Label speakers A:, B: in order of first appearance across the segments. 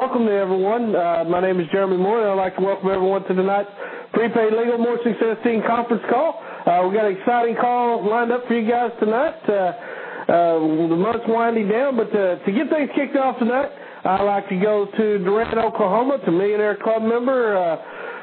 A: welcome to everyone. My name is Jeremy Moore, and I'd like to welcome everyone to tonight's Prepaid Legal More Success Team conference call. We've got an exciting call lined up for you guys tonight. The month's winding down, but to get things kicked off tonight, I'd like to go to Durant, Oklahoma, to Millionaire Club member,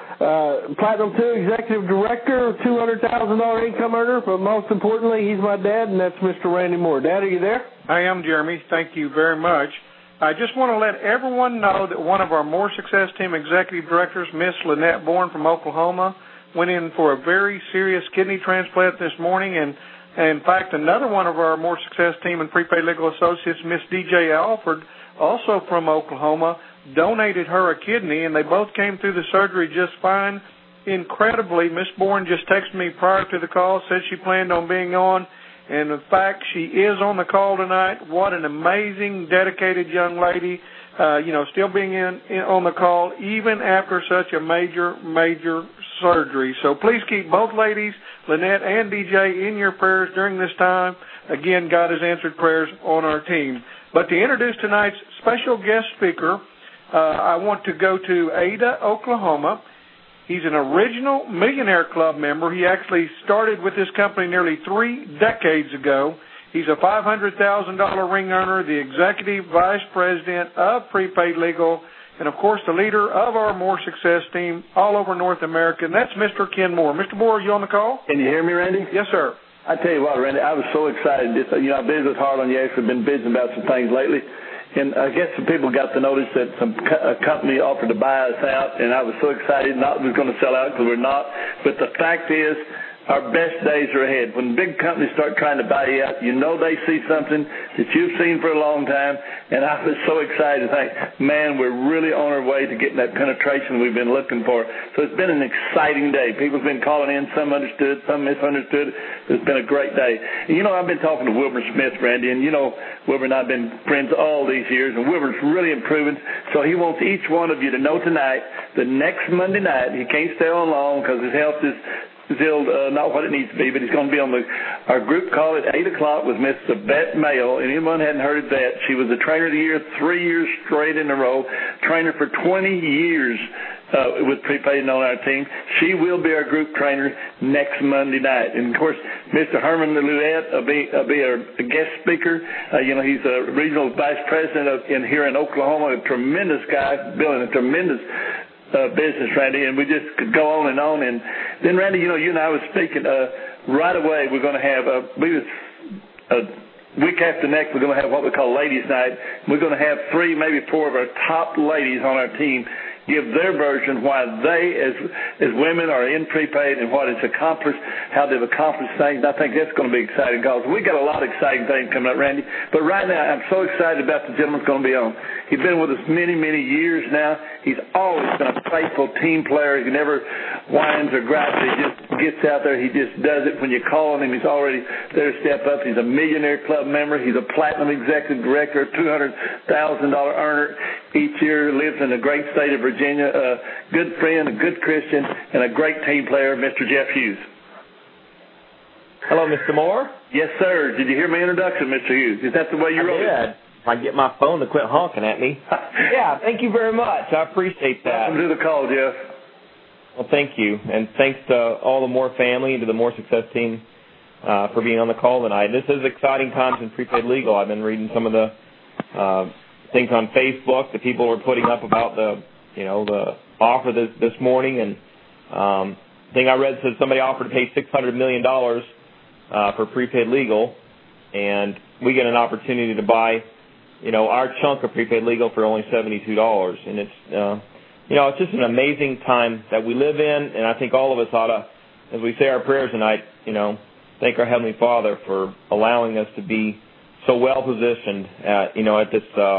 A: Platinum 2 Executive Director, $200,000 income earner, but most importantly, he's my dad, and that's Mr. Randy Moore. Dad, are you there?
B: I am, Jeremy. Thank you very much. I just want to let everyone know that one of our More Success Team Executive Directors, Miss Lynette Bourne from Oklahoma, went in for a very serious kidney transplant this morning, and in fact, another one of our More Success Team and Prepaid Legal Associates, Miss DJ Alford, also from Oklahoma, donated her a kidney, and they both came through the surgery just fine. Incredibly, Miss Bourne just texted me prior to the call, said she planned on being on, and in fact, she is on the call tonight. What an amazing, dedicated young lady, still being on the call, even after such a major surgery. So please keep both ladies, Lynette and DJ, in your prayers during this time. Again, God has answered prayers on our team. But to introduce tonight's special guest speaker, I want to go to Ada, Oklahoma. He's an original Millionaire Club member. He actually started with this company nearly 3 decades ago. He's a $500,000 ring earner, the Executive Vice President of Prepaid Legal, and, of course, the leader of our More Success Team all over North America, and that's Mr. Ken Moore. Mr. Moore, are you on the call?
C: Can you hear me, Randy?
B: Yes, sir.
C: I tell you what, Randy, I was so excited. I've been with Hard on you. I've been busy about some things lately. And I guess some people got to notice that a company offered to buy us out, and I was so excited. Not we were going to sell out because we're not. But the fact is, our best days are ahead. When big companies start trying to buy you out, they see something that you've seen for a long time. And I was so excited to think, man, we're really on our way to getting that penetration we've been looking for. So it's been an exciting day. People's been calling in. Some understood, some misunderstood. It's been a great day. And, I've been talking to Wilbur Smith, Randy, and, Wilbur and I have been friends all these years, and Wilbur's really improving. So he wants each one of you to know tonight, the next Monday night, he can't stay on long because his health is still not what it needs to be, but he's going to be on our group call at 8 o'clock with Miss Yvette Mayo. And anyone hadn't heard of that, she was the Trainer of the Year 3 years straight in a row, trainer for 20 years with Prepaid on our team. She will be our group trainer next Monday night. And, of course, Mr. Herman Louette will be a guest speaker. He's a regional vice president here in Oklahoma, a tremendous guy, building a tremendous business, Randy, and we just could go on. And then, Randy, you and I was speaking right away. We're going to have a week after next. We're going to have what we call Ladies' Night. We're going to have 3, maybe 4 of our top ladies on our team give their version why they, as women, are in Prepaid and what it's accomplished, how they've accomplished things. And I think that's going to be exciting because we got a lot of exciting things coming up, Randy. But right now, I'm so excited about the gentleman who's going to be on. He's been with us many, many years now. He's always been a faithful team player. He never whines or gripes. He just gets out there. He just does it. When you call on him, he's already there to step up. He's a Millionaire Club member. He's a Platinum Executive Director, $200,000 earner each year, lives in the great state of Virginia, a good friend, a good Christian, and a great team player, Mr. Jeff Hughes.
D: Hello, Mr. Moore.
C: Yes, sir. Did you hear my introduction, Mr. Hughes? Is that the way you wrote it?
D: I did. I get my phone to quit honking at me. Yeah, thank you very much. I appreciate that.
C: Welcome to the call, Jeff.
D: Well, thank you. And thanks to all the Moore family and to the Moore Success Team for being on the call tonight. This is exciting times in Prepaid Legal. I've been reading some of the things on Facebook that people were putting up about the offer this morning. And the thing I read says somebody offered to pay $600 million for Prepaid Legal, and we get an opportunity to buy our chunk of Prepaid Legal for only $72. And it's, it's just an amazing time that we live in. And I think all of us ought to, as we say our prayers tonight, thank our Heavenly Father for allowing us to be so well positioned at this,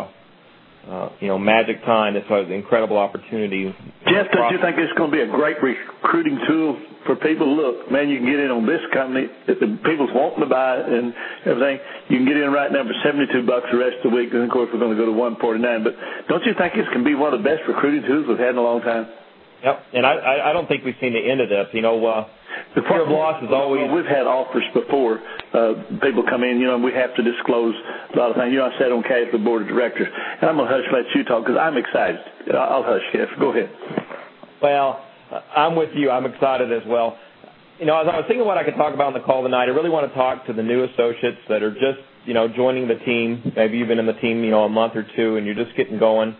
D: magic time. It's an incredible opportunity.
C: Jeff, don't you think it's going to be a great recruiting tool for people? Look, man, you can get in on this company. If the people's wanting to buy it and everything, you can get in right now for $72 the rest of the week. And, of course, we're going to go to $149. But don't you think this can be one of the best recruiting tools we've had in a long time?
D: Yep, and I don't think we've seen the end of this. The fear of loss is always...
C: We've had offers before. People come in, and we have to disclose a lot of things. I sat on cash with the board of directors, and I'm going to hush and let you talk because I'm excited. I'll hush, Jeff. Go ahead.
D: Well, I'm with you. I'm excited as well. As I was thinking what I could talk about on the call tonight, I really want to talk to the new associates that are just, joining the team. Maybe you've been in the team, a month or two, and you're just getting going.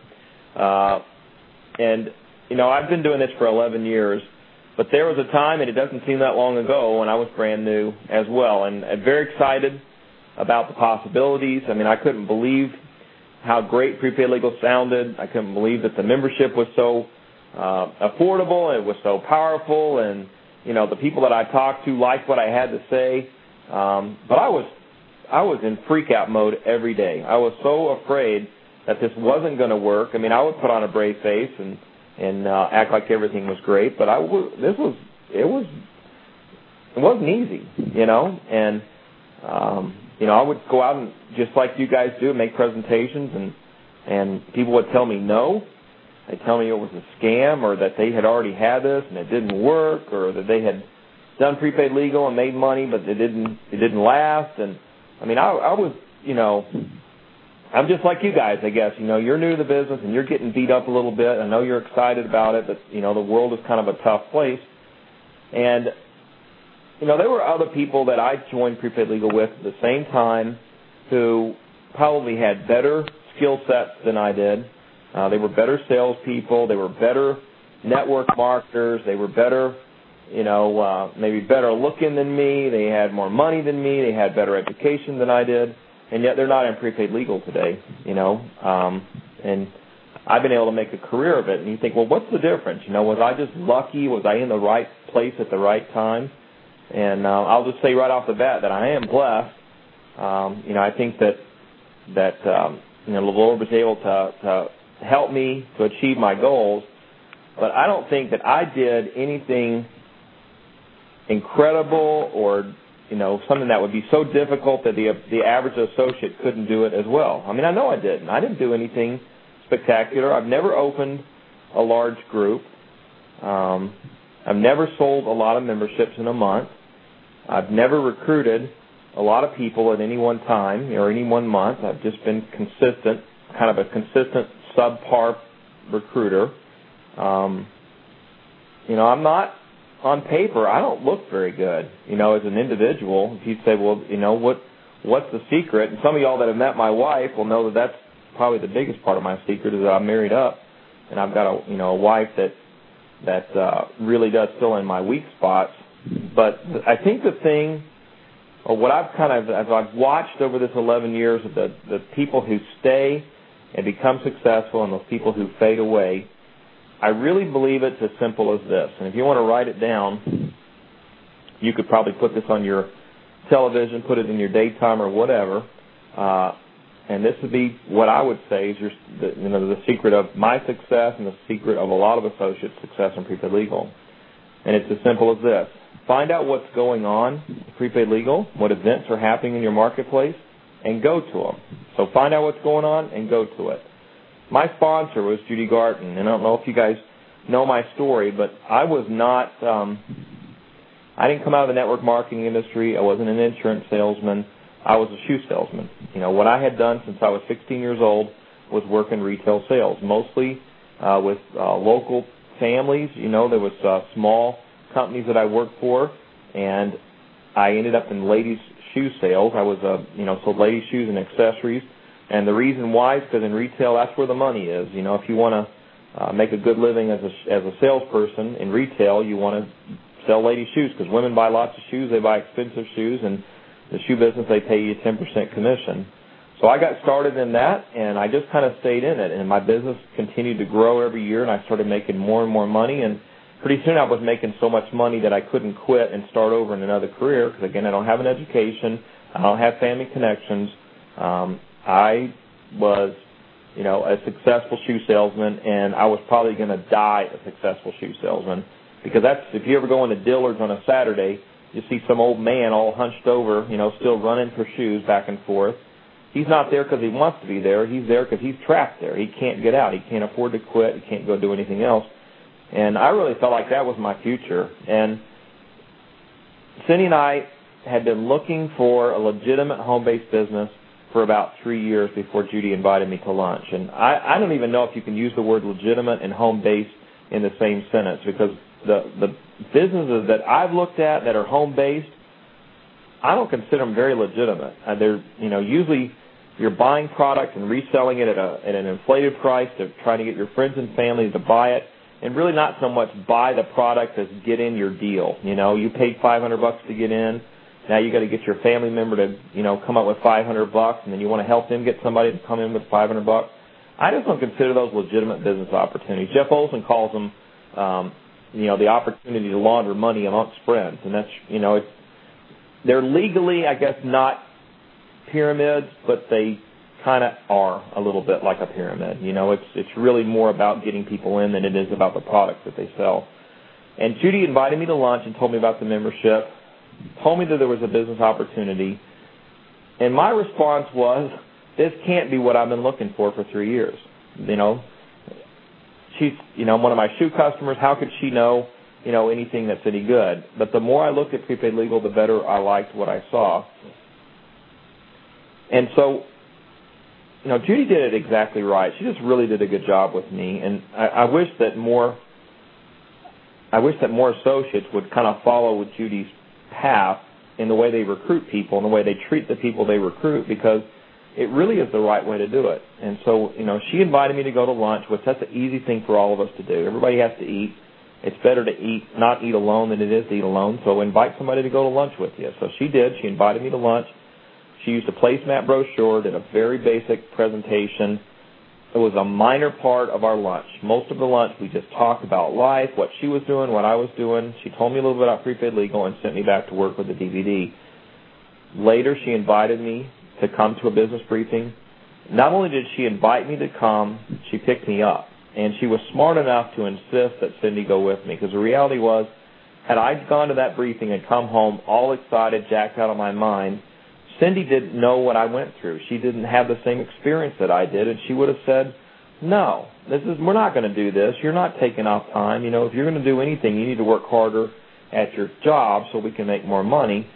D: I've been doing this for 11 years. But there was a time, and it doesn't seem that long ago, when I was brand new as well, and very excited about the possibilities. I couldn't believe how great prepaid legal sounded. I couldn't believe that the membership was so affordable, and it was so powerful, and the people that I talked to liked what I had to say. But I was in freak-out mode every day. I was so afraid that this wasn't going to work. I would put on a brave face and act like everything was great, but it wasn't easy, and I would go out and, just like you guys do, make presentations, and people would tell me no. They'd tell me it was a scam, or that they had already had this and it didn't work, or that they had done prepaid legal and made money, but it didn't last. And I was, I'm just like you guys, I guess. You're new to the business and you're getting beat up a little bit. I know you're excited about it, but, the world is kind of a tough place. And, there were other people that I joined Prepaid Legal with at the same time who probably had better skill sets than I did. They were better salespeople. They were better network marketers. They were better, maybe better looking than me. They had more money than me. They had better education than I did. And yet they're not in prepaid legal today, and I've been able to make a career of it. And you think, well, what's the difference? Was I just lucky? Was I in the right place at the right time? And I'll just say right off the bat that I am blessed. I think that the Lord was able to help me to achieve my goals, but I don't think that I did anything incredible or something that would be so difficult that the average associate couldn't do it as well. I know I didn't. I didn't do anything spectacular. I've never opened a large group. I've never sold a lot of memberships in a month. I've never recruited a lot of people at any one time or any one month. I've just been consistent, kind of a consistent subpar recruiter. I'm not... On paper, I don't look very good, as an individual. If you say, well, what's the secret? And some of y'all that have met my wife will know that that's probably the biggest part of my secret is that I'm married up, and I've got a wife that really does fill in my weak spots. But I think the thing, or what I've as I've watched over this 11 years of the people who stay and become successful and those people who fade away, I really believe it's as simple as this. And if you want to write it down, you could probably put this on your television, put it in your daytime or whatever. And this would be what I would say is the secret of my success and the secret of a lot of associates' success in prepaid legal. And it's as simple as this. Find out what's going on in prepaid legal, what events are happening in your marketplace, and go to them. So find out what's going on and go to it. My sponsor was Judy Garton, and I don't know if you guys know my story, but I was not, I didn't come out of the network marketing industry. I wasn't an insurance salesman. I was a shoe salesman. What I had done since I was 16 years old was work in retail sales, mostly with local families. There was small companies that I worked for, and I ended up in ladies' shoe sales. I was, sold ladies' shoes and accessories. And the reason why is because in retail, that's where the money is. If you want to make a good living as a salesperson in retail, you want to sell ladies' shoes because women buy lots of shoes. They buy expensive shoes, and the shoe business, they pay you 10% commission. So I got started in that, and I just kind of stayed in it. And my business continued to grow every year, and I started making more and more money. And pretty soon I was making so much money that I couldn't quit and start over in another career because, again, I don't have an education. I don't have family connections. I was, a successful shoe salesman, and I was probably going to die a successful shoe salesman because if you ever go into Dillard's on a Saturday, you see some old man all hunched over, still running for shoes back and forth. He's not there because he wants to be there. He's there because he's trapped there. He can't get out. He can't afford to quit. He can't go do anything else. And I really felt like that was my future. And Cindy and I had been looking for a legitimate home-based business for about 3 years before Judy invited me to lunch. And I don't even know if you can use the word legitimate and home-based in the same sentence, because the businesses that I've looked at that are home-based, I don't consider them very legitimate. They're, usually you're buying product and reselling it at an inflated price to try to get your friends and family to buy it, and really not so much buy the product as get in your deal. You paid $500 to get in. Now you got to get your family member to, come up with $500, and then you want to help them get somebody to come in with $500. I just don't consider those legitimate business opportunities. Jeff Olson calls them, the opportunity to launder money amongst friends, and that's, they're legally, I guess, not pyramids, but they kind of are a little bit like a pyramid. It's really more about getting people in than it is about the product that they sell. And Judy invited me to lunch and told me about the membership, told me that there was a business opportunity, and my response was, this can't be what I've been looking for 3 years. She's, one of my shoe customers. How could she know, anything that's any good? But the more I looked at Prepaid Legal, the better I liked what I saw. And so, Judy did it exactly right. She just really did a good job with me, and I wish that more associates would kind of follow with Judy's path in the way they recruit people and the way they treat the people they recruit, because it really is the right way to do it. And so, she invited me to go to lunch, which that's an easy thing for all of us to do. Everybody has to eat. It's better to not eat alone than it is to eat alone, so invite somebody to go to lunch with you. So she did. She invited me to lunch. She used a placemat brochure, did a very basic presentation. It was a minor part of our lunch. Most of the lunch, we just talked about life, what she was doing, what I was doing. She told me a little bit about Prepaid Legal and sent me back to work with the DVD. Later, she invited me to come to a business briefing. Not only did she invite me to come, she picked me up. And she was smart enough to insist that Cindy go with me, because the reality was, had I gone to that briefing and come home all excited, jacked out of my mind, Cindy didn't know what I went through. She didn't have the same experience that I did, and she would have said, no, we're not going to do this. You're not taking off time. If you're going to do anything, you need to work harder at your job so we can make more money.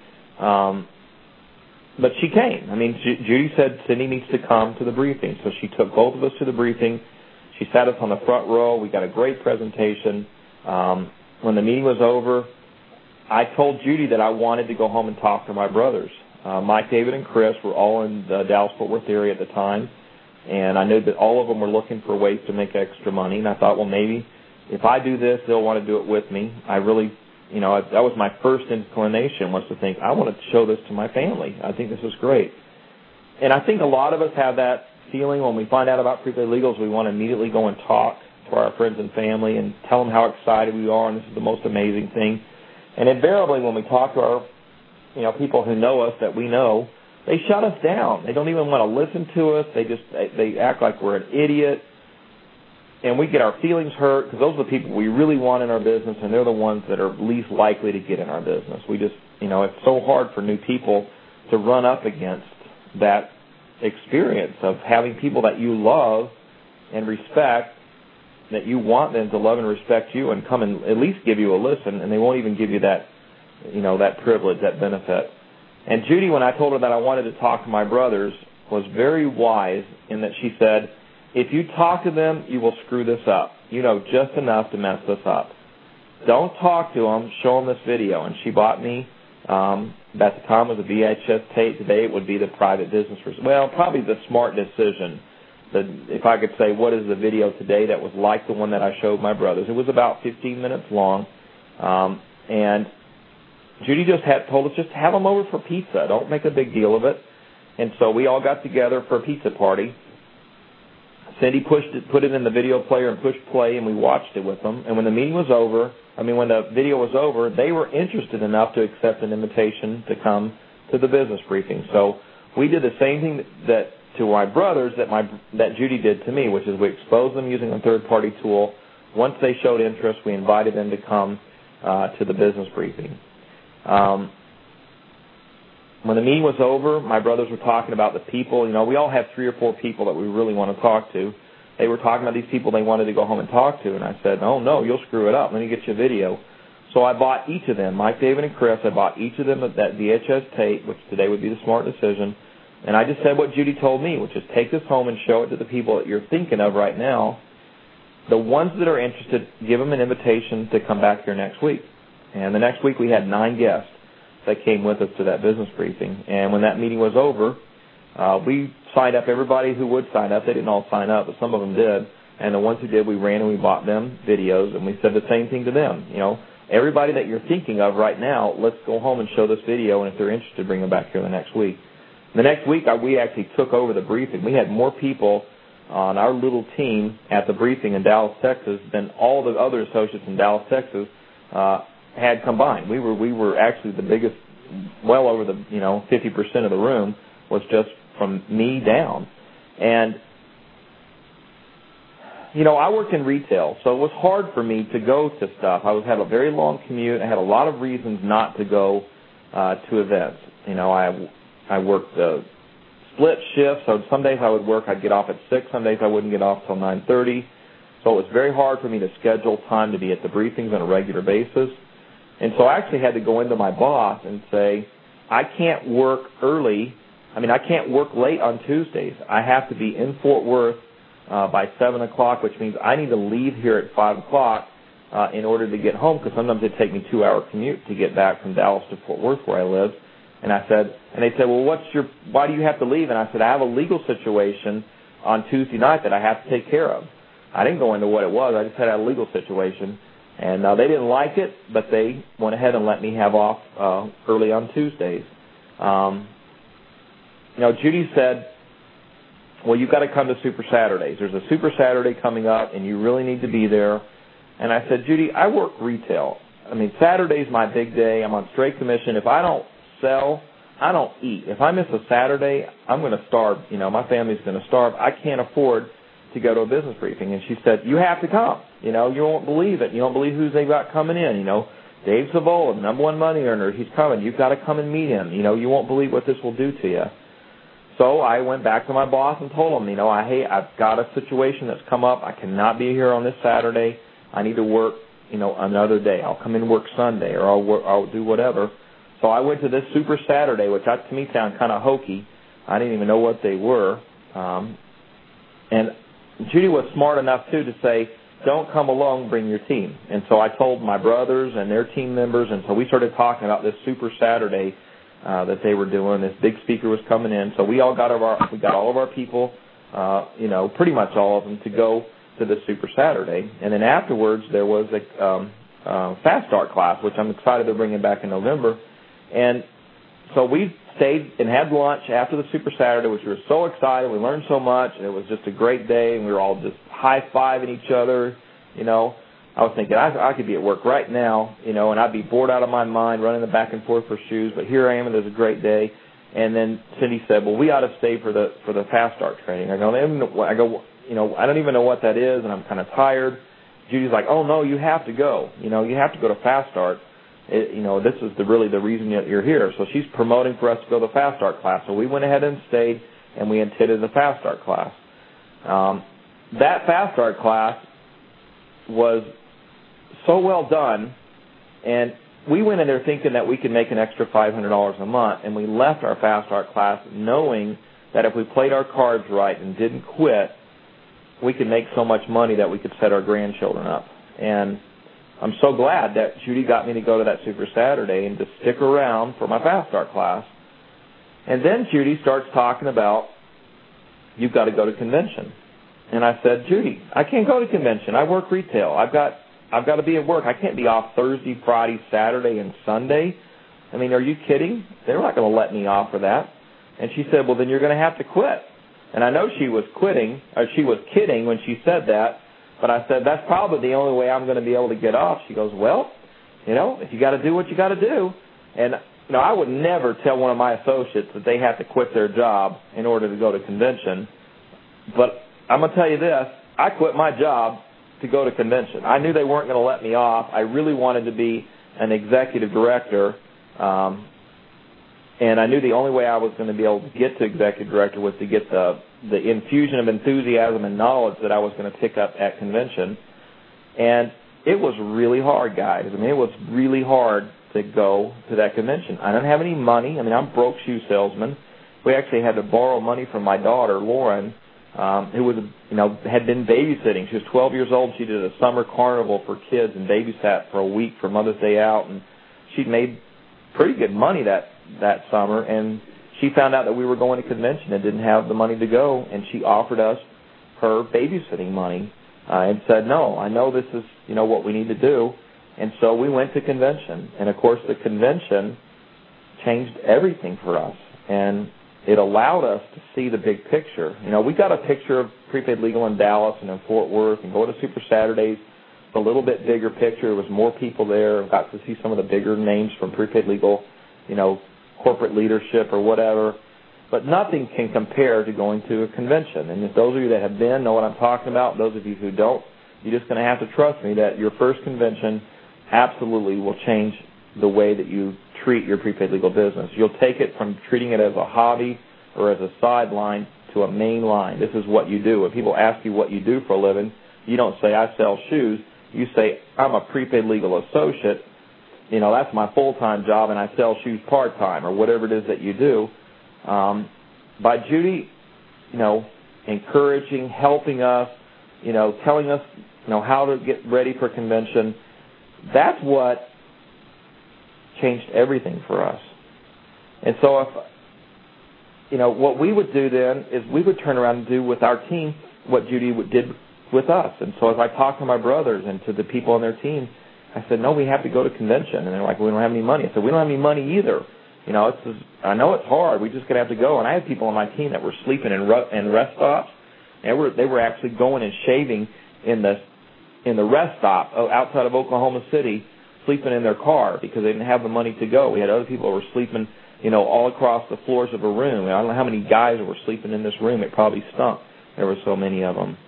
D: But she came. Judy said Cindy needs to come to the briefing, so she took both of us to the briefing. She sat us on the front row. We got a great presentation. When the meeting was over, I told Judy that I wanted to go home and talk to my brothers. Mike, David, and Chris were all in the Dallas-Fort Worth area at the time, and I knew that all of them were looking for ways to make extra money, and I thought, well, maybe if I do this, they'll want to do it with me. I really, that was my first inclination, was to think, I want to show this to my family. I think this is great. And I think a lot of us have that feeling when we find out about Prepaid Legals. We want to immediately go and talk to our friends and family and tell them how excited we are, and this is the most amazing thing. And invariably, when we talk to our people who know us, that we know, they shut us down. They don't even want to listen to us. They act like we're an idiot, and we get our feelings hurt, because those are the people we really want in our business, and they're the ones that are least likely to get in our business. We just, it's so hard for new people to run up against that experience of having people that you love and respect, that you want them to love and respect you and come and at least give you a listen, and they won't even give you that that privilege, that benefit. And Judy, when I told her that I wanted to talk to my brothers, was very wise in that she said, if you talk to them, you will screw this up. You know just enough to mess this up. Don't talk to them. Show them this video. And she bought me, at the time it was a VHS tape. Today it would be the private business. Well, probably the smart decision. If I could say, what is the video today that was like the one that I showed my brothers? It was about 15 minutes long. And Judy told us just have them over for pizza. Don't make a big deal of it. And so we all got together for a pizza party. Cindy put it in the video player and pushed play, and we watched it with them. And when the meeting was over, when the video was over, they were interested enough to accept an invitation to come to the business briefing. So we did the same thing to my brothers that Judy did to me, which is we exposed them using a third-party tool. Once they showed interest, we invited them to come to the business briefing. When the meeting was over, my brothers were talking about the people. We all have 3 or 4 people that we really want to talk to. They were talking about these people they wanted to go home and talk to, and I said, oh, no, you'll screw it up. Let me get you a video. So I bought each of them, Mike, David, and Chris. I bought each of them that VHS tape, which today would be the smart decision. And I just said what Judy told me, which is take this home and show it to the people that you're thinking of right now. The ones that are interested, give them an invitation to come back here next week. And the next week we had 9 guests that came with us to that business briefing. And when that meeting was over, we signed up everybody who would sign up. They didn't all sign up, but some of them did. And the ones who did, we ran and we bought them videos, and we said the same thing to them. You know, everybody that you're thinking of right now, let's go home and show this video, and if they're interested, bring them back here the next week. The next week, we actually took over the briefing. We had more people on our little team at the briefing in Dallas, Texas, than all the other associates in Dallas, Texas, had combined. We were actually the biggest, well over the 50% of the room was just from me down. And I worked in retail, so it was hard for me to go to stuff. I had a very long commute. I had a lot of reasons not to go to events. I worked split shifts, so some days I would work, I'd get off at 6. Some days I wouldn't get off till 9:30. So it was very hard for me to schedule time to be at the briefings on a regular basis. And so I actually had to go into my boss and say, I can't work early. I can't work late on Tuesdays. I have to be in Fort Worth by 7 o'clock, which means I need to leave here at 5 o'clock in order to get home, because sometimes it'd take me a 2-hour commute to get back from Dallas to Fort Worth where I live. And they said, well, why do you have to leave? And I said, I have a legal situation on Tuesday night that I have to take care of. I didn't go into what it was. I just said I had a legal situation. And they didn't like it, but they went ahead and let me have off early on Tuesdays. Judy said, well, you've got to come to Super Saturdays. There's a Super Saturday coming up, and you really need to be there. And I said, Judy, I work retail. Saturday's my big day. I'm on straight commission. If I don't sell, I don't eat. If I miss a Saturday, I'm going to starve. My family's going to starve. I can't afford to go to a business briefing. And she said, you have to come. You won't believe it. You don't believe who they've got coming in. Dave Savola, #1 money earner, he's coming. You've got to come and meet him. You won't believe what this will do to you. So I went back to my boss and told him, hey, I've got a situation that's come up. I cannot be here on this Saturday. I need to work, another day. I'll come in and work Sunday, or I'll do whatever. So I went to this Super Saturday, which to me sounded kind of hokey. I didn't even know what they were. And Judy was smart enough, too, to say, don't come alone, bring your team. And so I told my brothers and their team members, and so we started talking about this Super Saturday that they were doing. This big speaker was coming in. So we got all of our people, pretty much all of them, to go to the Super Saturday. And then afterwards, there was a Fast Start class, which I'm excited to bring back in November. And so we stayed and had lunch after the Super Saturday, which we were so excited. We learned so much, and it was just a great day, and we were all just high-fiving each other. I was thinking I could be at work right now, and I'd be bored out of my mind running the back and forth for shoes, but here I am, and it was a great day. And then Cindy said, well, we ought to stay for the Fast Start training. I go, I don't even know what that is, and I'm kind of tired. Judy's like, oh, no, you have to go. You have to go to Fast Start. This is really the reason that you're here. So she's promoting for us to go to the Fast Start class. So we went ahead and stayed, and we attended the Fast Start class. That Fast Start class was so well done, and we went in there thinking that we could make an extra $500 a month, and we left our Fast Start class knowing that if we played our cards right and didn't quit, we could make so much money that we could set our grandchildren up. And I'm so glad that Judy got me to go to that Super Saturday and to stick around for my Fast Start class. And then Judy starts talking about, you've got to go to convention. And I said, Judy, I can't go to convention. I work retail. I've got to be at work. I can't be off Thursday, Friday, Saturday, and Sunday. Are you kidding? They're not going to let me off for that. And she said, well, then you're going to have to quit. And I know she was kidding when she said that. But I said, that's probably the only way I'm going to be able to get off. She goes, well, if you got to do what you got to do. And, I would never tell one of my associates that they have to quit their job in order to go to convention. But I'm going to tell you this, I quit my job to go to convention. I knew they weren't going to let me off. I really wanted to be an executive director. And I knew the only way I was going to be able to get to executive director was to get the infusion of enthusiasm and knowledge that I was going to pick up at convention. And it was really hard, guys. I mean, it was really hard to go to that convention. I didn't have any money. I mean, I'm a broke shoe salesman. We actually had to borrow money from my daughter, Lauren, who was, had been babysitting. She was 12 years old. She did a summer carnival for kids and babysat for a week for Mother's Day out, and she'd made pretty good money that summer, and she found out that we were going to convention and didn't have the money to go, and she offered us her babysitting money and said, no, I know this is, what we need to do. And so we went to convention. And, of course, the convention changed everything for us. And it allowed us to see the big picture. We got a picture of Prepaid Legal in Dallas and in Fort Worth and go to Super Saturdays, a little bit bigger picture. There was more people there. Got to see some of the bigger names from Prepaid Legal, corporate leadership or whatever. But nothing can compare to going to a convention. And if those of you that have been know what I'm talking about. Those of you who don't, you're just going to have to trust me that your first convention absolutely will change the way that you treat your prepaid legal business. You'll take it from treating it as a hobby or as a sideline to a main line. This is what you do. When people ask you what you do for a living, you don't say, I sell shoes. You say, I'm a prepaid legal associate. That's my full-time job, and I sell shoes part-time or whatever it is that you do. By Judy, encouraging, helping us, telling us, how to get ready for convention, that's what changed everything for us. And so what we would do then is we would turn around and do with our team what Judy did with us. And so as I talked to my brothers and to the people on their team, I said, no, we have to go to convention. And they're like, we don't have any money. I said, we don't have any money either. I know it's hard. We're just going to have to go. And I had people on my team that were sleeping in rest stops. They were actually going and shaving in the rest stop outside of Oklahoma City, sleeping in their car because they didn't have the money to go. We had other people who were sleeping, all across the floors of a room. I don't know how many guys were sleeping in this room. It probably stunk. There were so many of them.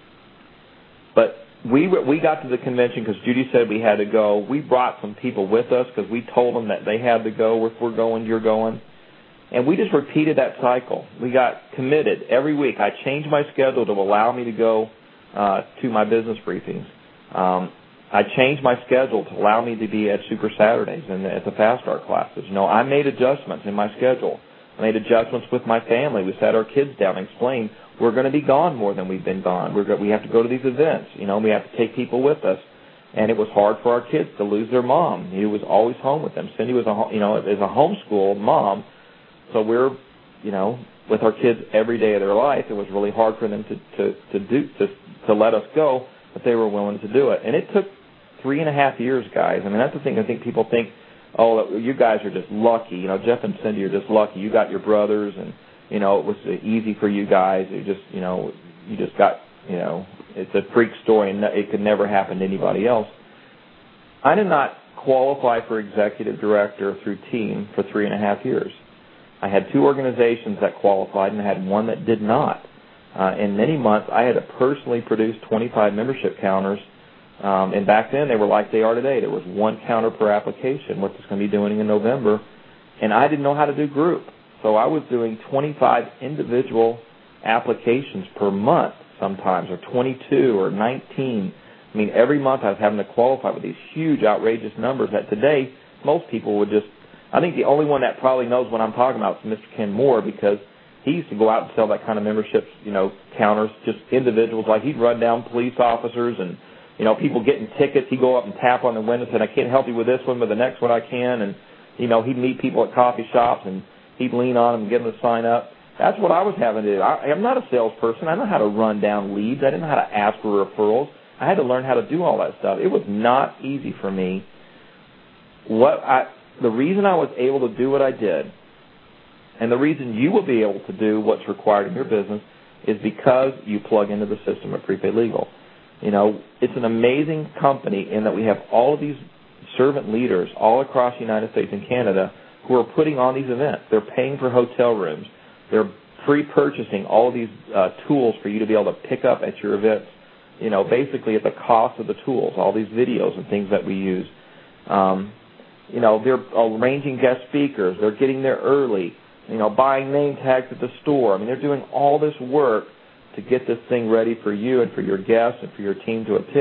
D: But we got to the convention because Judy said we had to go. We brought some people with us because we told them that they had to go. If we're going, you're going. And we just repeated that cycle. We got committed every week. I changed my schedule to allow me to go to my business briefings. I changed my schedule to allow me to be at Super Saturdays and at the Fast Start classes. I made adjustments in my schedule. I made adjustments with my family. We sat our kids down and explained, we're going to be gone more than we've been gone. We have to go to these events. We have to take people with us. And it was hard for our kids to lose their mom. He was always home with them. Cindy was is a homeschooled mom. So we're, with our kids every day of their life. It was really hard for them to let us go, but they were willing to do it. And it took 3.5 years, guys. I mean, that's the thing. I think people think, oh, you guys are just lucky. Jeff and Cindy are just lucky. You got your brothers, and it was easy for you guys. You just got, it's a freak story, and it could never happen to anybody else. I did not qualify for executive director through team for 3.5 years. I had 2 organizations that qualified, and I had one that did not. In many months, I had to personally produce 25 membership counters, and back then they were like they are today. There was 1 counter per application, what it's going to be doing in November, and I didn't know how to do group. So I was doing 25 individual applications per month sometimes, or 22 or 19. I mean, every month I was having to qualify with these huge, outrageous numbers that today most people would just, I think the only one that probably knows what I'm talking about is Mr. Ken Moore, because he used to go out and sell that kind of memberships, counters, just individuals. Like he'd run down police officers and, people getting tickets. He'd go up and tap on the window and say, I can't help you with this one, but the next one I can. And, he'd meet people at coffee shops and he'd lean on them and get them to sign up. That's what I was having to do. I'm not a salesperson. I know how to run down leads. I didn't know how to ask for referrals. I had to learn how to do all that stuff. It was not easy for me. The reason I was able to do what I did, and the reason you will be able to do what's required in your business, is because you plug into the system of Prepaid Legal. It's an amazing company in that we have all of these servant leaders all across the United States and Canada who are putting on these events. They're paying for hotel rooms. They're pre-purchasing all of these tools for you to be able to pick up at your events, basically at the cost of the tools, all these videos and things that we use. They're arranging guest speakers. They're getting there early, buying name tags at the store. I mean, they're doing all this work to get this thing ready for you and for your guests and for your team to attend,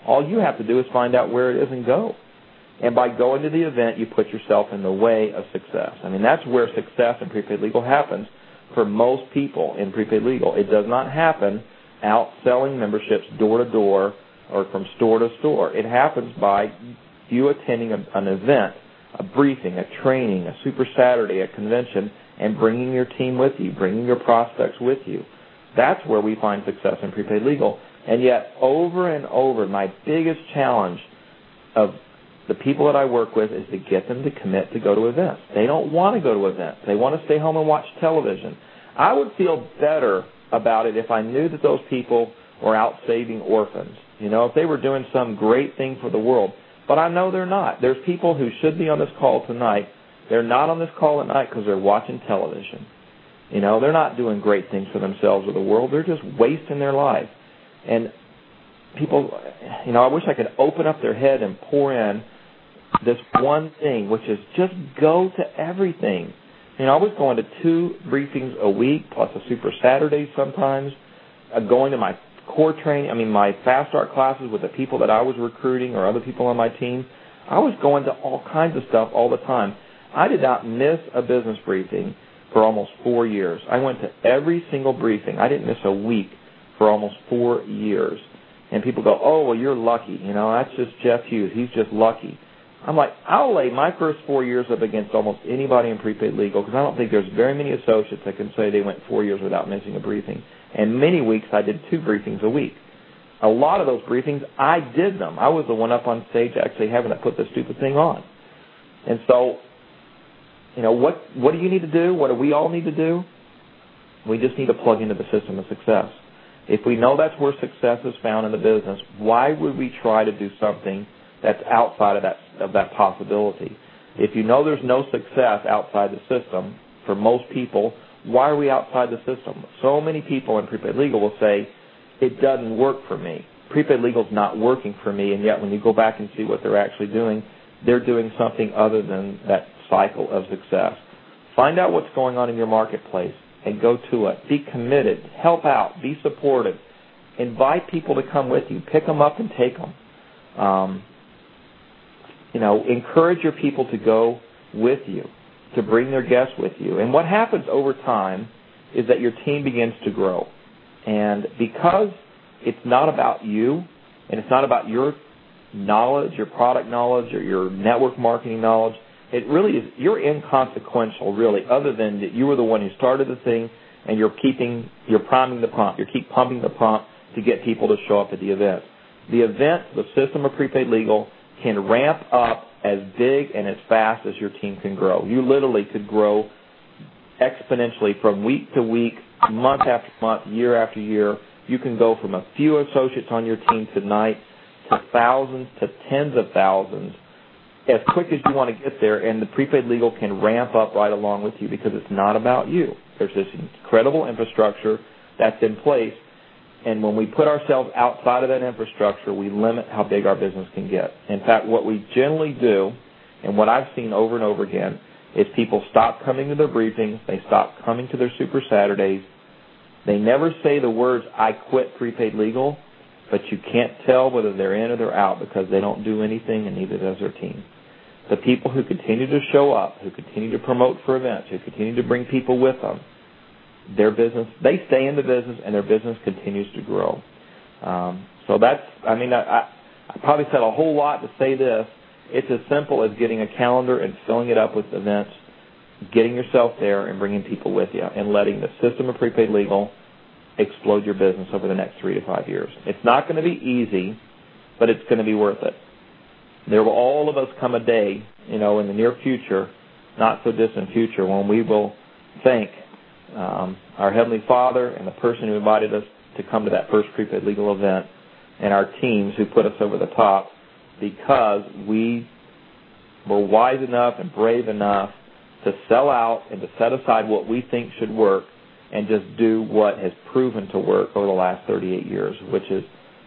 E: All you have to do is find out where it is and go. And by going to the event, you put yourself in the way of success. I mean, that's where success in prepaid legal happens for most people in prepaid legal. It does not happen out selling memberships door to door or from store to store. It happens by you attending an event, a briefing, a training, a Super Saturday, a convention, and bringing your team with you, bringing your prospects with you. That's where we find success in prepaid legal. And yet, over and over, my biggest challenge of the people that I work with is to get them to commit to go to events. They don't want to go to events. They want to stay home and watch television. I would feel better about it if I knew that those people were out saving orphans, if they were doing some great thing for the world. But I know they're not. There's people who should be on this call tonight. They're not on this call at night because they're watching television. They're not doing great things for themselves or the world. They're just wasting their life. And people, I wish I could open up their head and pour in this one thing, which is just go to everything. I was going to 2 briefings a week, plus a Super Saturday sometimes, going to my core training, my Fast Start classes with the people that I was recruiting or other people on my team. I was going to all kinds of stuff all the time. I did not miss a business briefing for almost 4 years. I went to every single briefing. I didn't miss a week for almost 4 years. And people go, oh, well, you're lucky. That's just Jeff Hughes. He's just lucky. I'm like, I'll lay my first 4 years up against almost anybody in prepaid legal because I don't think there's very many associates that can say they went 4 years without missing a briefing. And many weeks I did 2 briefings a week. A lot of those briefings, I did them. I was the one up on stage actually having to put the stupid thing on. And so, what do you need to do? What do we all need to do? We just need to plug into the system of success. If we know that's where success is found in the business, why would we try to do something that's outside of that possibility? If you know there's no success outside the system, for most people, why are we outside the system? So many people in prepaid legal will say, it doesn't work for me. Prepaid legal's not working for me, and yet when you go back and see what they're actually doing, they're doing something other than that cycle of success. Find out what's going on in your marketplace and go to it. Be committed. Help out. Be supportive. Invite people to come with you. Pick them up and take them. Encourage your people to go with you, to bring their guests with you. And what happens over time is that your team begins to grow. And because it's not about you, and it's not about your knowledge, your product knowledge, or your network marketing knowledge, it really is, you're inconsequential, really, other than that you were the one who started the thing, and you're priming the pump. You keep pumping the pump to get people to show up at the event. The event, the system of prepaid legal, can ramp up as big and as fast as your team can grow. You literally could grow exponentially from week to week, month after month, year after year. You can go from a few associates on your team tonight to thousands to tens of thousands as quick as you want to get there, and the prepaid legal can ramp up right along with you because it's not about you. There's this incredible infrastructure that's in place, and when we put ourselves outside of that infrastructure, we limit how big our business can get. In fact, what we generally do, and what I've seen over and over again, is people stop coming to their briefings, they stop coming to their Super Saturdays, they never say the words, I quit prepaid legal, but you can't tell whether they're in or they're out because they don't do anything and neither does their team. The people who continue to show up, who continue to promote for events, who continue to bring people with them, their business, they stay in the business and their business continues to grow. So that's, I probably said a whole lot to say this. It's as simple as getting a calendar and filling it up with events, getting yourself there and bringing people with you and letting the system of prepaid legal explode your business over the next 3 to 5 years. It's not going to be easy, but it's going to be worth it. There will all of us come a day, in the near future, not so distant future, when we will thank our Heavenly Father and the person who invited us to come to that first prepaid legal event and our teams who put us over the top because we were wise enough and brave enough to sell out and to set aside what we think should work and just do what has proven to work over the last 38 years, which is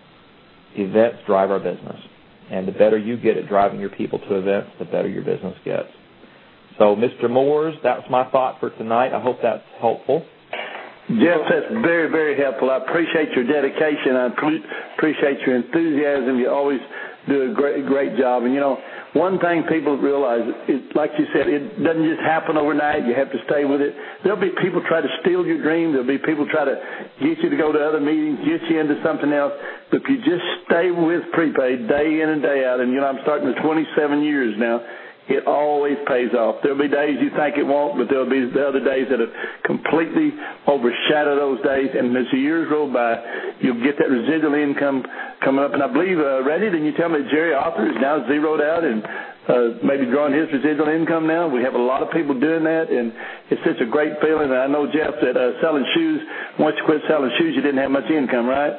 E: events drive our business. And the better you get at driving your people to events, the better your business gets. So, Mr. Moores, that's my thought for tonight. I hope that's helpful.
C: Jeff, that's very, very helpful. I appreciate your dedication. I appreciate your enthusiasm. You always do a great job. And, one thing people realize, like you said, it doesn't just happen overnight. You have to stay with it. There'll be people try to steal your dream. There'll be people try to get you to go to other meetings, get you into something else. But if you just stay with Prepaid day in and day out, and, I'm starting to 27 years now, it always pays off. There'll be days you think it won't, but there'll be the other days that have completely overshadow those days. And as the years roll by, you'll get that residual income coming up. And I believe, Randy, didn't you tell me that Jerry Arthur is now zeroed out and maybe drawing his residual income now? We have a lot of people doing that, and it's such a great feeling. And I know, Jeff, that selling shoes, once you quit selling shoes, you didn't have much income, right?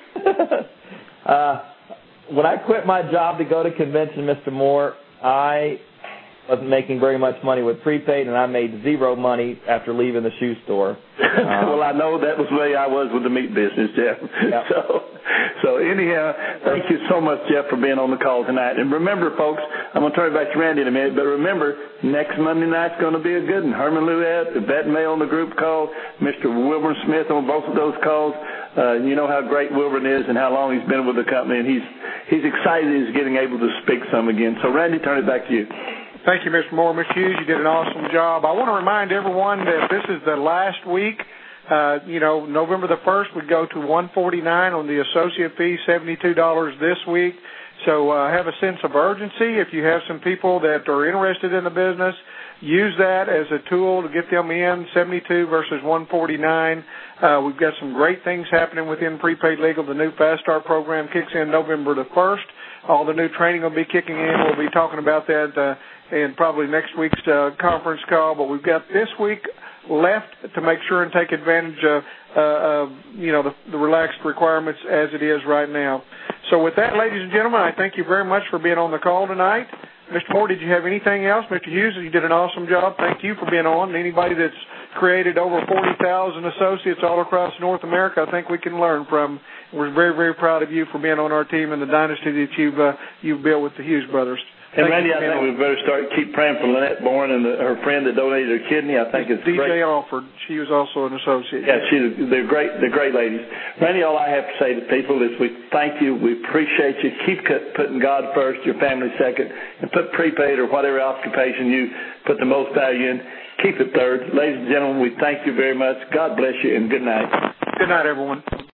E: When I quit my job to go to convention, Mr. Moore, I wasn't making very much money with Prepaid, and I made zero money after leaving the shoe store.
C: Well, I know that was the way I was with the meat business, Jeff.
E: Yep.
C: So anyhow, thank you so much, Jeff, for being on the call tonight. And remember, folks, I'm going to turn it back to Randy in a minute, but remember, next Monday night's going to be a good one. Herman Louette, Yvette May on the group call, Mr. Wilburn Smith on both of those calls. You know how great Wilburn is and how long he's been with the company, and he's excited he's getting able to speak some again. So, Randy, turn it back to you.
B: Thank you, Mr. Moore. Mr. Hughes, you did an awesome job. I want to remind everyone that this is the last week. November the 1st would go to $149 on the associate fee, $72 this week. So have a sense of urgency. If you have some people that are interested in the business, use that as a tool to get them in, 72 versus 149. We've got some great things happening within Prepaid Legal. The new Fast Start program kicks in November the 1st. All the new training will be kicking in. We'll be talking about that in probably next week's conference call. But we've got this week left to make sure and take advantage of the relaxed requirements as it is right now. So with that, ladies and gentlemen, I thank you very much for being on the call tonight. Mr. Moore, did you have anything else? Mr. Hughes, you did an awesome job. Thank you for being on. Anybody that's created over 40,000 associates all across North America, I think we can learn from. We're very, very proud of you for being on our team and the dynasty that you've built with the Hughes brothers.
C: And Randy, I think we better keep praying for Lynette Bourne and her friend that donated her kidney. I think it's
B: DJ
C: great.
B: Alford. She was also an associate.
C: Yeah, they're great ladies. Randy, all I have to say to people is we thank you. We appreciate you. Keep putting God first, your family second, and put Prepaid or whatever occupation you put the most value in. Keep it third. Ladies and gentlemen, we thank you very much. God bless you, and good night.
B: Good night, everyone.